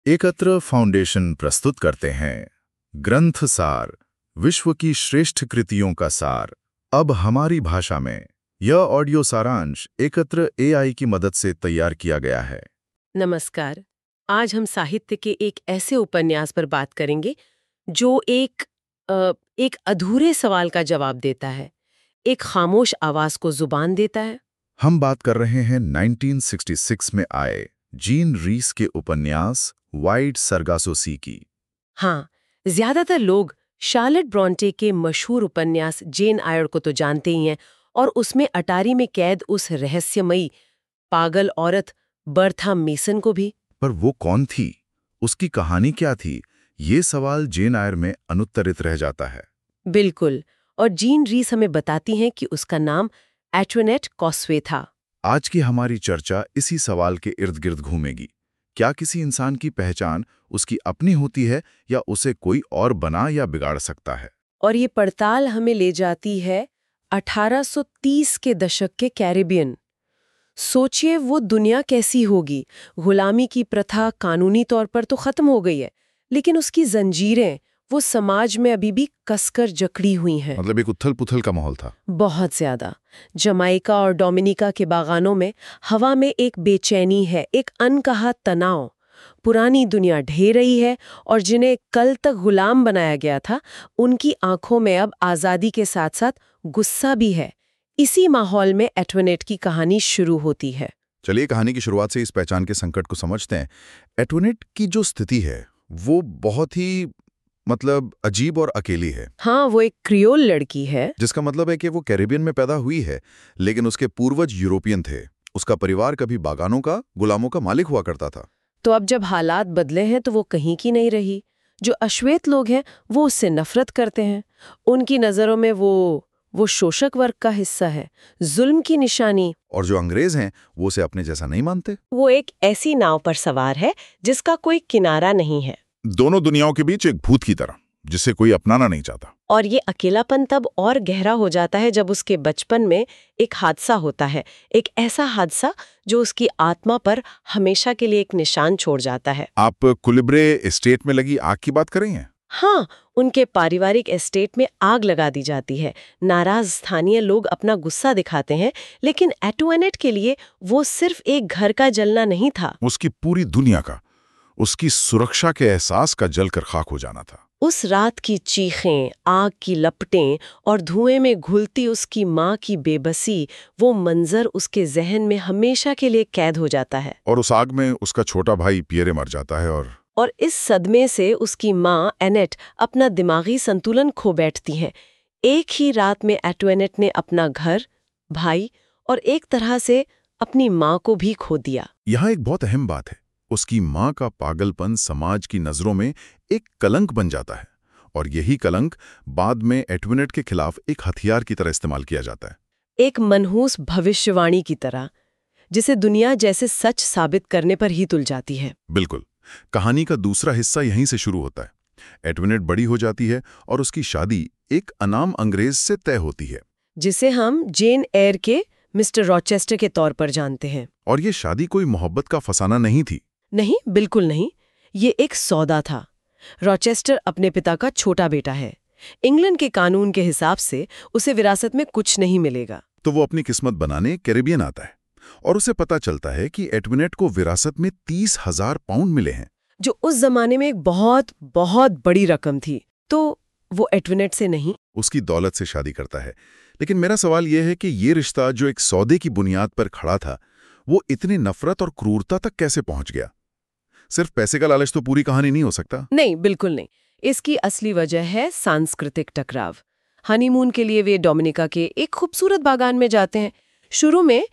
एकत्र फाउंडेशन प्रस्तुत करते हैं ग्रंथ सार, विश्व की श्रेष्ठ कृतियों का सार, अब हमारी भाषा में। यह ऑडियो सारांश एकत्र एआई की मदद से तैयार किया गया है। नमस्कार। आज हम साहित्य के एक ऐसे उपन्यास पर बात करेंगे जो एक अधूरे सवाल का जवाब देता है, एक खामोश आवाज को जुबान देता है। हम बात कर रहे हैं 1966 में आए जीन रीस के उपन्यास वाइड सरगासो सी की। हाँ, ज्यादातर लोग शार्लेट ब्रॉन्टे के मशहूर उपन्यास जेन आयर को तो जानते ही हैं, और उसमें अटारी में कैद उस रहस्यमयी पागल औरत बर्था मेसन को भी। पर वो कौन थी, उसकी कहानी क्या थी, ये सवाल जेन आयर में अनुत्तरित रह जाता है। बिल्कुल, और जीन रीस हमें बताती हैं कि उसका नाम एंटोनेट कॉस्वे था। आज की हमारी चर्चा इसी सवाल के इर्द गिर्द घूमेगी। क्या किसी इंसान की पहचान उसकी अपनी होती है या उसे कोई और बना या बिगाड़ सकता है? और ये पड़ताल हमें ले जाती है 1830 के दशक के कैरिबियन। सोचिए वो दुनिया कैसी होगी। गुलामी की प्रथा कानूनी तौर पर तो खत्म हो गई है, लेकिन उसकी जंजीरें वो समाज में अभी भी कसकर जकड़ी हुई हैं। मतलब एक उथल-पुथल का माहौल था। बहुत ज्यादा। जमाइका और डोमिनिका के बागानों में हवा में एक बेचैनी है, एक अनकहा तनाव। पुरानी दुनिया ढह रही है और जिन्हें कल तक गुलाम बनाया गया था, उनकी आंखों में अब आजादी के साथ साथ गुस्सा भी है। इसी माहौल में एंटोनेट की कहानी शुरू होती है। चलिए कहानी की शुरुआत से इस पहचान के संकट को समझते हैं। एंटोनेट की जो स्थिति है वो बहुत ही अजीब और अकेली है। हाँ, वो एक क्रियोल लड़की है। जिसका मतलब है कि वो कैरिबियन में पैदा हुई है, लेकिन उसके पूर्वज यूरोपियन थे। उसका परिवार कभी बागानों का, गुलामों का मालिक हुआ करता था। तो अब जब हालात बदले हैं तो वो कहीं की नहीं रही। जो अश्वेत लोग हैं वो उससे नफरत करते हैं। उनकी नजरों में वो शोषक वर्ग का हिस्सा है, जुल्म की निशानी। और जो अंग्रेज हैं वो उसे अपने जैसा नहीं मानते। वो एक ऐसी नाव पर सवार है जिसका कोई किनारा नहीं है, दोनों दुनियाओं के बीच एक भूत की तरह, जिसे कोई अपनाना नहीं चाहता। और ये अकेलापन तब और गहरा हो जाता है जब उसके बचपन में एक हादसा होता है, एक ऐसा हादसा जो उसकी आत्मा पर हमेशा के लिए एक निशान छोड़ जाता है। आप कुलिब्रे एस्टेट में लगी आग की बात कर रही हैं? हाँ, उनके पारिवारिक एस्टेट में आग लगा दी जाती है। नाराज स्थानीय लोग अपना गुस्सा दिखाते हैं, लेकिन एंटोनेट के लिए वो सिर्फ एक घर का जलना नहीं था। उसकी पूरी दुनिया का, उसकी सुरक्षा के एहसास का जलकर खाक हो जाना था। उस रात की चीखें, आग की लपटें और धुएं में घुलती उसकी माँ की बेबसी, वो मंजर उसके जहन में हमेशा के लिए कैद हो जाता है। और उस आग में उसका छोटा भाई पियरे मर जाता है और इस सदमे से उसकी माँ एनेट अपना दिमागी संतुलन खो बैठती हैं। एक ही रात में एंटोनेट ने अपना घर, भाई और एक तरह से अपनी माँ को भी खो दिया। यहाँ एक बहुत अहम बात है, उसकी माँ का पागलपन समाज की नजरों में एक कलंक बन जाता है, और यही कलंक बाद में एंटोनेट के खिलाफ एक हथियार की तरह इस्तेमाल किया जाता है। एक मनहूस भविष्यवाणी की तरह, जिसे दुनिया जैसे सच साबित करने पर ही तुल जाती है। बिल्कुल। कहानी का दूसरा हिस्सा यहीं से शुरू होता है। एंटोनेट बड़ी हो जाती है और उसकी शादी एक अनाम अंग्रेज से तय होती है, जिसे हम जेन एयर के मिस्टर रॉचेस्टर के तौर पर जानते हैं। और ये शादी कोई मोहब्बत का फसाना नहीं थी। नहीं, बिल्कुल नहीं। ये एक सौदा था। रॉचेस्टर अपने पिता का छोटा बेटा है। इंग्लैंड के कानून के हिसाब से उसे विरासत में कुछ नहीं मिलेगा। तो वो अपनी किस्मत बनाने कैरिबियन आता है, और उसे पता चलता है कि एंटोनेट को विरासत में 30,000 पाउंड मिले हैं, जो उस जमाने में एक बहुत बहुत बड़ी रकम थी। तो वो एंटोनेट से नहीं, उसकी दौलत से शादी करता है। लेकिन मेरा सवाल यह है कि ये रिश्ता जो एक सौदे की बुनियाद पर खड़ा था, वो इतनी नफरत और क्रूरता तक कैसे पहुंच गया? सिर्फ पैसे का लालच तो पूरी कहानी नहीं हो सकता। नहीं, बिल्कुल नहीं। इसकी असली वजह है सांस्कृतिक टकराव। हनीमून के लिए वे डोमिनिका के एक खूबसूरत बागान में जाते हैं। शुरू में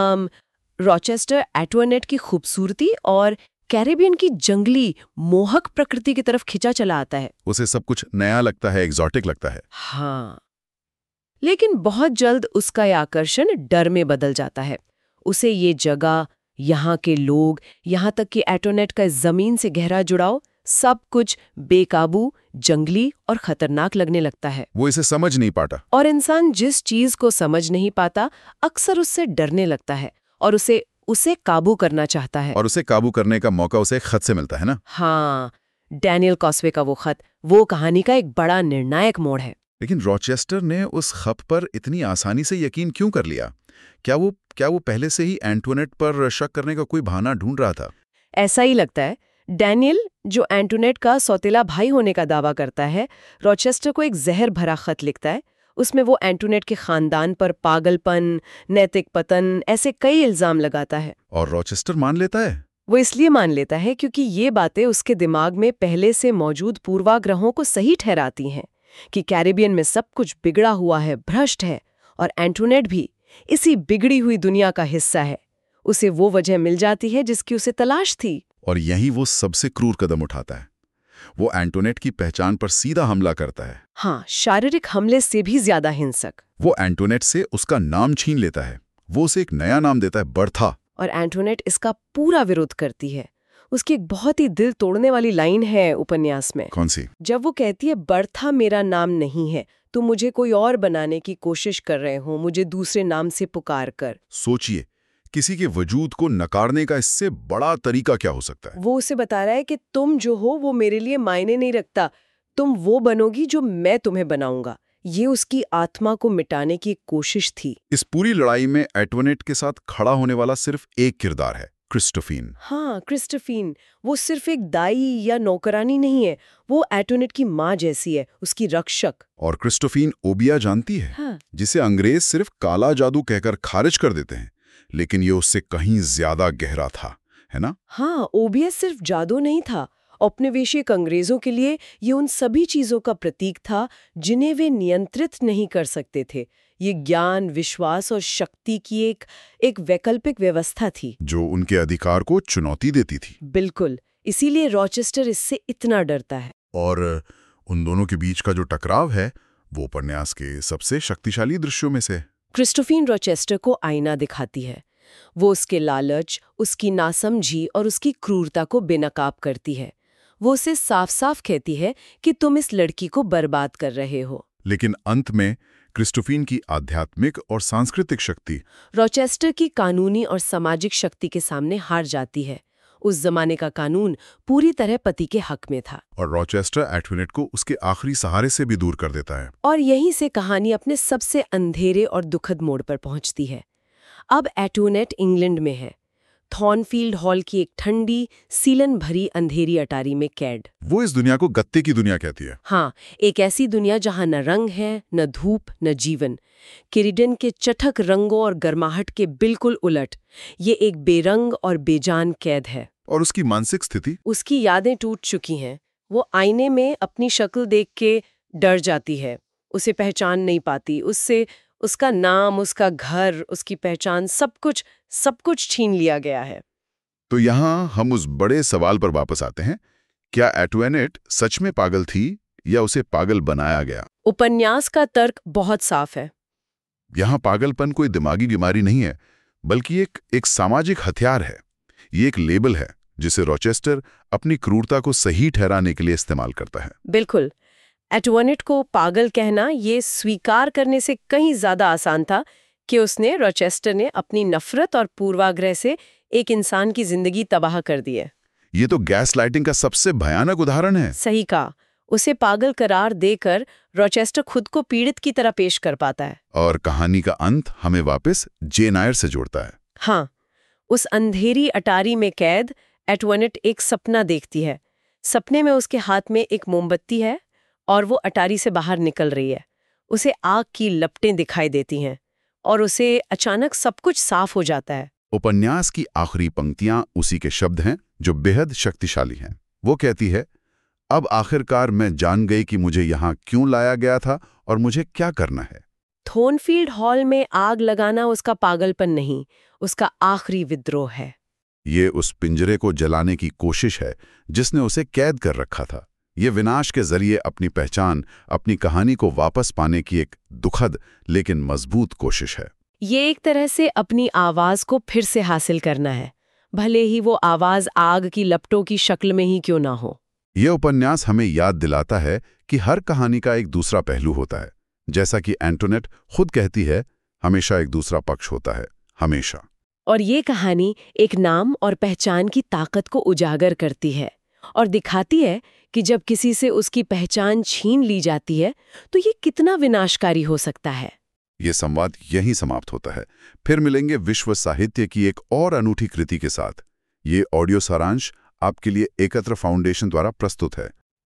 रॉचेस्टर एंटोनेट की खूबसूरती और कैरिबियन की जंगली मोहक प्रकृति की तरफ खिंचा चला आता है। उसे सब कुछ नया लगता है, एग्जॉटिक लगता है। हाँ, लेकिन बहुत जल्द उसका यह आकर्षण डर में बदल जाता है। उसे ये जगह, यहाँ के लोग, यहाँ तक कि एंटोनेट का जमीन से गहरा जुड़ाव, सब कुछ बेकाबू, जंगली और खतरनाक लगने लगता है। वो इसे समझ नहीं पाता। और इंसान जिस चीज को समझ नहीं पाता, अक्सर उससे डरने लगता है और उसे उसे काबू करना चाहता है। और उसे काबू करने का मौका उसे एक खत से मिलता है ना। हाँ, डैनियल कॉस्वे का वो खत, वो कहानी का एक बड़ा निर्णायक मोड़ है। लेकिन रॉचेस्टर ने उस खत पर इतनी आसानी से यकीन क्यों कर लिया? क्या वो पहले से ही एंटोनेट पर शक करने का कोई बहाना ढूंढ रहा था? ऐसा ही लगता है। डैनियल, जो एंटोनेट का सौतेला भाई होने का दावा करता है, रॉचेस्टर को एक जहर भरा खत लिखता है। उसमें वो एंटोनेट के खानदान पर पागलपन, नैतिक पतन, ऐसे कई इल्जाम लगाता है। और रॉचेस्टर मान लेता है? वो इसलिए मान लेता है क्योंकि ये बातें उसके दिमाग में पहले से मौजूद पूर्वाग्रहों को सही ठहराती हैं कि कैरिबियन में सब कुछ बिगड़ा हुआ है, भ्रष्ट है, और एंटोनेट भी इसी बिगड़ी हुई दुनिया का हिस्सा है। उसे वो वजह मिल जाती है जिसकी उसे तलाश थी। और यही वो सबसे क्रूर कदम उठाता है। वो एंटोनेट की पहचान पर सीधा हमला करता है। हाँ, शारीरिक हमले से भी ज्यादा हिंसक। वो एंटोनेट से उसका नाम छीन लेता है। वो उसे एक नया नाम देता है, बर्था। और एंटोनेट इसका पूरा विरोध करती है। उसकी एक बहुत ही दिल तोड़ने वाली लाइन है उपन्यास में। कौन सी? जब वो कहती है, बर्था मेरा नाम नहीं है, तुम मुझे कोई और बनाने की कोशिश कर रहे हो, मुझे दूसरे नाम से पुकार कर। सोचिए, किसी के वजूद को नकारने का इससे बड़ा तरीका क्या हो सकता है? वो उसे बता रहा है कि तुम जो हो वो मेरे लिए मायने नहीं रखता, तुम वो बनोगी जो मैं तुम्हें बनाऊंगा। ये उसकी आत्मा को मिटाने की एक कोशिश थी। इस पूरी लड़ाई में एंटोनेट के साथ खड़ा होने वाला सिर्फ एक किरदार है, क्रिस्टोफीन। हाँ, क्रिस्टोफीन। वो सिर्फ एक दाई या नौकरानी नहीं है, वो एंटोनेट की माँ जैसी है, उसकी रक्षक। और क्रिस्टोफीन ओबिया जानती है, हाँ। जिसे अंग्रेज सिर्फ काला जादू कहकर खारिज कर देते हैं, लेकिन ये उससे कहीं ज्यादा गहरा था, है ना? हाँ, ओबियस सिर्फ जादू नहीं था। औपनिवेशिक अंग्रेजों के लिए ये उन सभी चीजों का प्रतीक था जिन्हें वे नियंत्रित नहीं कर सकते थे। ये ज्ञान, विश्वास और शक्ति की एक वैकल्पिक व्यवस्था थी जो उनके अधिकार को चुनौती देती थी। बिल्कुल। इसीलिए रॉचेस्टर इससे इतना डरता है। और उन दोनों के बीच का जो टकराव है, वो उपन्यास के सबसे शक्तिशाली दृश्यों में से। क्रिस्टोफीन रॉचेस्टर को आईना दिखाती है। वो उसके लालच, उसकी नासमझी और उसकी क्रूरता को बेनकाब करती है। वो उसे साफ साफ कहती है कि तुम इस लड़की को बर्बाद कर रहे हो। लेकिन अंत में क्रिस्टोफीन की आध्यात्मिक और सांस्कृतिक शक्ति रॉचेस्टर की कानूनी और सामाजिक शक्ति के सामने हार जाती है। उस जमाने का कानून पूरी तरह पति के हक में था। और रॉचेस्टर एंटोनेट को उसके आखिरी सहारे से भी दूर कर देता है। और यहीं से कहानी अपने सबसे अंधेरे और दुखद मोड़ पर पहुंचती है। अब एंटोनेट इंग्लैंड में है, थॉर्नफील्ड हॉल की एक ठंडी, सीलन भरी अंधेरी अटारी में कैद। वो इस दुनिया को गत्ते की दुनिया कहती है। हाँ, एक ऐसी दुनिया जहाँ न रंग है, न धूप, न जीवन। किरीडन के चटक रंगों और गर्माहट के बिल्कुल उलट ये एक बेरंग और बेजान कैद है। और उसकी मानसिक स्थिति? उसकी यादें टूट चुकी हैं। वो आईने में अपनी शक्ल देख के डर जाती है, उसे पहचान नहीं पाती। उससे उसका नाम, उसका घर, उसकी पहचान, सब कुछ छीन लिया गया है। तो यहाँ हम उस बड़े सवाल पर वापस आते हैं, क्या एंटोनेट सच में पागल थी या उसे पागल बनाया गया? उपन्यास का तर्क बहुत साफ है। यहाँ पागलपन कोई दिमागी बीमारी नहीं है, बल्कि एक सामाजिक हथियार है। ये एक लेबल है जिसे रॉचेस्टर अपनी क्रूरता को सही ठहराने के लिए इस्तेमाल करता है। बिल्कुल। एंटोनेट को पागल कहना ये स्वीकार करने से कहीं ज्यादा आसान था कि रॉचेस्टर ने अपनी नफरत और पूर्वाग्रह से एक इंसान की जिंदगी तबाह कर दी है। ये तो गैस लाइटिंग का सबसे भयानक उदाहरण है। सही कहा। उसे पागल करार देकर रॉचेस्टर खुद को पीड़ित की तरह पेश कर पाता है। और कहानी का अंत हमें वापस जेन आयर से जोड़ता है। हाँ, उस अंधेरी अटारी में कैद एंटोनेट एक सपना देखती है। सपने में उसके हाथ में एक मोमबत्ती है और वो अटारी से बाहर निकल रही है। उसे आग की लपटें दिखाई देती हैं और उसे अचानक सब कुछ साफ हो जाता है। उपन्यास की आखिरी पंक्तियां उसी के शब्द हैं जो बेहद शक्तिशाली हैं। वो कहती है, अब आखिरकार मैं जान गई कि मुझे यहाँ क्यों लाया गया था और मुझे क्या करना है। थॉर्नफील्ड हॉल में आग लगाना उसका पागलपन नहीं, उसका आखिरी विद्रोह है। ये उस पिंजरे को जलाने की कोशिश है जिसने उसे कैद कर रखा था। ये विनाश के जरिए अपनी पहचान, अपनी कहानी को वापस पाने की एक दुखद लेकिन मजबूत कोशिश है। ये एक तरह से अपनी आवाज को फिर से हासिल करना है, भले ही वो आवाज आग की लपटों की शक्ल में ही क्यों ना हो। यह उपन्यास हमें याद दिलाता है कि हर कहानी का एक दूसरा पहलू होता है। जैसा कि एंटोनेट खुद कहती है, हमेशा एक दूसरा पक्ष होता है, हमेशा। और ये कहानी एक नाम और पहचान की ताकत को उजागर करती है और दिखाती है कि जब किसी से उसकी पहचान छीन ली जाती है तो ये कितना विनाशकारी हो सकता है। ये संवाद यहीं समाप्त होता है। फिर मिलेंगे विश्व साहित्य की एक और अनूठी कृति के साथ। ये ऑडियो सारांश आपके लिए एकत्र फाउंडेशन द्वारा प्रस्तुत है।